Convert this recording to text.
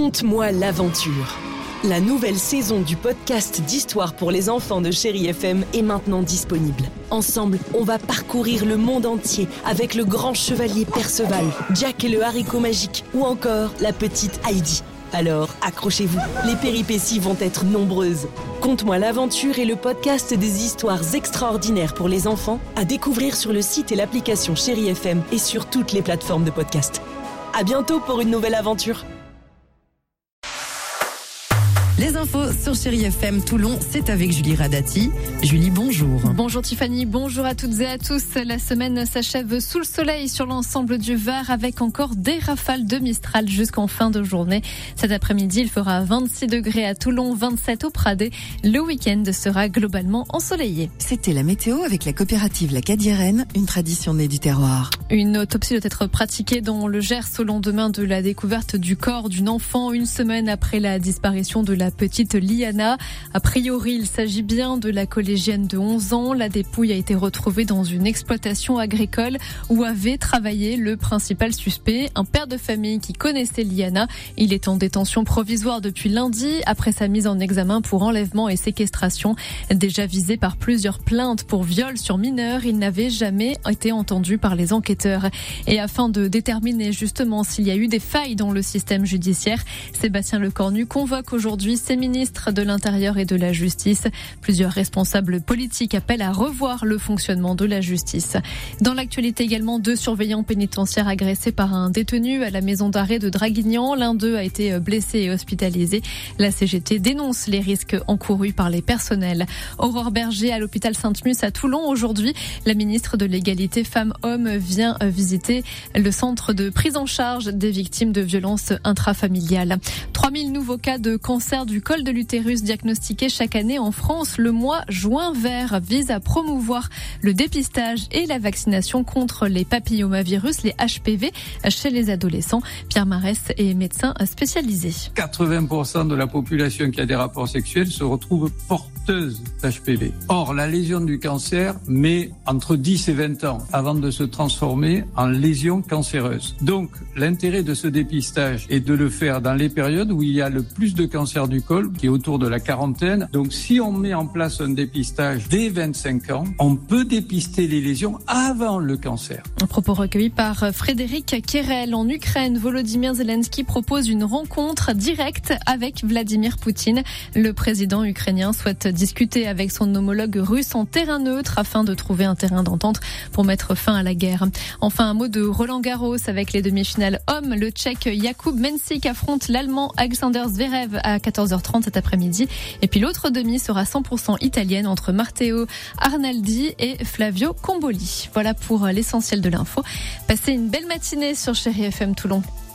Conte-moi l'aventure. La nouvelle saison du podcast d'histoire pour les enfants de Chéri FM est maintenant disponible. Ensemble, on va parcourir le monde entier avec le grand chevalier Perceval, Jack et le haricot magique ou encore la petite Heidi. Alors, accrochez-vous, les péripéties vont être nombreuses. Conte-moi l'aventure est le podcast des histoires extraordinaires pour les enfants à découvrir sur le site et l'application Chéri FM et sur toutes les plateformes de podcast. À bientôt pour une nouvelle aventure. Les infos sur Chéri FM Toulon, c'est avec Julie Radati. Julie, bonjour. Bonjour Tiffany, bonjour à toutes et à tous. La semaine s'achève sous le soleil sur l'ensemble du Var avec encore des rafales de Mistral jusqu'en fin de journée. Cet après-midi, il fera 26 degrés à Toulon, 27 au Pradet. Le week-end sera globalement ensoleillé. C'était la météo avec la coopérative La Cadiérenne, une tradition née du terroir. Une autopsie doit être pratiquée dans le Gers au lendemain de la découverte du corps d'une enfant une semaine après la disparition de la petite Liana. A priori, il s'agit bien de la collégienne de 11 ans. La dépouille a été retrouvée dans une exploitation agricole où avait travaillé le principal suspect, un père de famille qui connaissait Liana. Il est en détention provisoire depuis lundi après sa mise en examen pour enlèvement et séquestration. Déjà visé par plusieurs plaintes pour viol sur mineurs, il n'avait jamais été entendu par les enquêteurs. Et afin de déterminer justement s'il y a eu des failles dans le système judiciaire, Sébastien Lecornu convoque aujourd'hui ses ministres de l'Intérieur et de la Justice. Plusieurs responsables politiques appellent à revoir le fonctionnement de la justice. Dans l'actualité également, 2 surveillants pénitentiaires agressés par un détenu à la maison d'arrêt de Draguignan. L'un d'eux a été blessé et hospitalisé. La CGT dénonce les risques encourus par les personnels. Aurore Berger à l'hôpital Sainte-Mus à Toulon. Aujourd'hui, la ministre de l'Égalité Femmes-Hommes vient visiter le centre de prise en charge des victimes de violences intrafamiliales. 3000 nouveaux cas de cancer du col de l'utérus diagnostiqués chaque année en France. Le mois juin vert vise à promouvoir le dépistage et la vaccination contre les papillomavirus, les HPV, chez les adolescents. Pierre Marès est médecin spécialisé. 80% de la population qui a des rapports sexuels se retrouve porteuse d'HPV. Or, la lésion du cancer met entre 10 et 20 ans avant de se transformer en lésion cancéreuse. Donc, l'intérêt de ce dépistage est de le faire dans les périodes où il y a le plus de cancer du col, qui est autour de la quarantaine. Donc, si on met en place un dépistage dès 25 ans, on peut dépister les lésions avant le cancer. Un propos recueilli par Frédéric Kerel. En Ukraine, Volodymyr Zelensky propose une rencontre directe avec Vladimir Poutine. Le président ukrainien souhaite discuter avec son homologue russe en terrain neutre afin de trouver un terrain d'entente pour mettre fin à la guerre. Enfin, un mot de Roland Garros avec les demi-finales hommes. Le Tchèque Jakub Mensik affronte l'Allemand Alexander Zverev à 14h30 cet après-midi. Et puis l'autre demi sera 100% italienne entre Matteo Arnaldi et Flavio Comboli. Voilà pour l'essentiel de l'info. Passez une belle matinée sur Chéri FM Toulon.